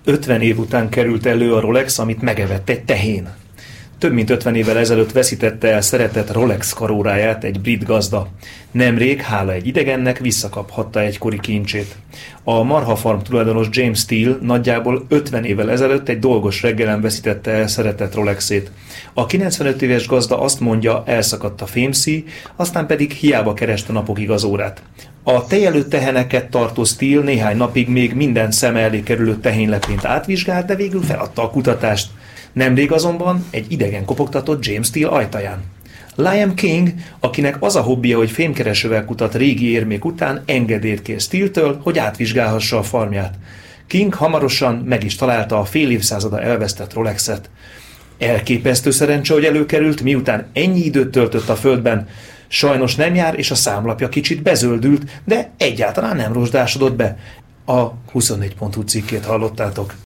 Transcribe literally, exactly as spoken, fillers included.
ötven év után került elő a Rolex, amit megevett egy tehén. Több mint ötven évvel ezelőtt veszítette el szeretett Rolex karóráját egy brit gazda. Nemrég, hála egy idegennek, visszakaphatta egykori kincsét. A marhafarm tulajdonos James Steele nagyjából ötven évvel ezelőtt egy dolgos reggelen veszítette el szeretett Rolexét. A kilencvenöt éves gazda azt mondja, elszakadt a fémszíj, aztán pedig hiába kereste napokig az órát. A tejelő teheneket tartó Steele néhány napig még minden szeme elé kerülő tehénylepényt átvizsgált, de végül feladta a kutatást. Nemrég azonban egy idegen kopogtatott James Steele ajtaján. Liam King, akinek az a hobbija, hogy fémkeresővel kutat régi érmék után, engedélyt kér Steele-től, hogy átvizsgálhassa a farmját. King hamarosan meg is találta a fél évszázada elvesztett Rolexet. Elképesztő szerencse, hogy előkerült, miután ennyi időt töltött a földben. Sajnos nem jár, és a számlapja kicsit bezöldült, de egyáltalán nem rozsdásodott be. A huszonnégy pont hu cikkét hallottátok.